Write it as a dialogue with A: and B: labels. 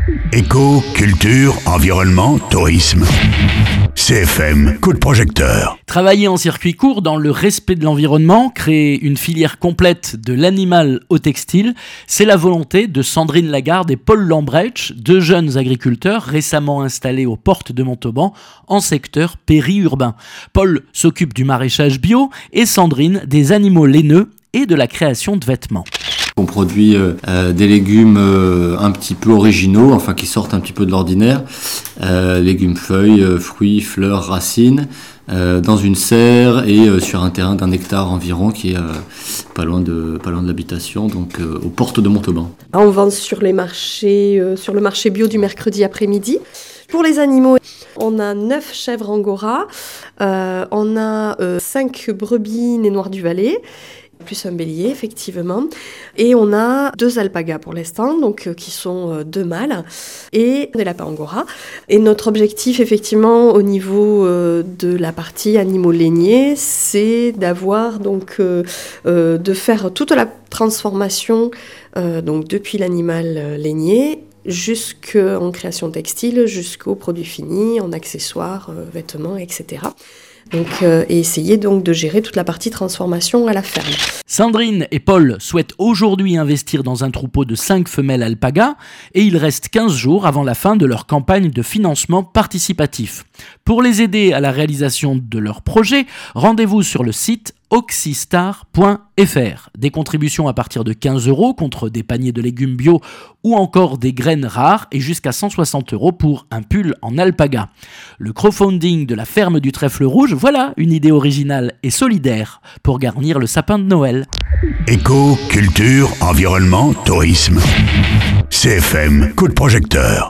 A: Éco, culture, environnement, tourisme. CFM, coup de projecteur.
B: Travailler en circuit court dans le respect de l'environnement, créer une filière complète de l'animal au textile, c'est la volonté de Sandrine Lagarde et Paul Lambrecht, deux jeunes agriculteurs récemment installés aux portes de Montauban en secteur périurbain. Paul s'occupe du maraîchage bio et Sandrine des animaux laineux et de la création de vêtements.
C: On produit des légumes un petit peu originaux, enfin qui sortent un petit peu de l'ordinaire, légumes, feuilles, fruits, fleurs, racines, dans une serre et sur un terrain d'1 hectare environ qui est pas loin de l'habitation, donc aux portes de Montauban.
D: On vend sur le marché bio du mercredi après-midi. Pour les animaux, on a 9 chèvres angora, on a 5 brebis nez noirs du Valais, plus un bélier, effectivement. Et on a 2 alpagas pour l'instant, donc qui sont 2 mâles, et des lapins angora. Et notre objectif, effectivement, au niveau de la partie animaux lainiers, c'est d'avoir donc de faire toute la transformation donc depuis l'animal lainier jusqu'en création textile, jusqu'aux produits finis, en accessoires, vêtements, etc. Donc, et essayer donc de gérer toute la partie transformation à la ferme.
B: Sandrine et Paul souhaitent aujourd'hui investir dans un troupeau de 5 femelles alpagas et il reste 15 jours avant la fin de leur campagne de financement participatif. Pour les aider à la réalisation de leur projet, rendez-vous sur le site oxystar.fr. Des contributions à partir de 15 € contre des paniers de légumes bio ou encore des graines rares et jusqu'à 160 € pour un pull en alpaga. Le crowdfunding de la ferme du Trèfle Rouge, voilà une idée originale et solidaire pour garnir le sapin de Noël.
A: Éco, culture, environnement, tourisme. CFM, coup de projecteur.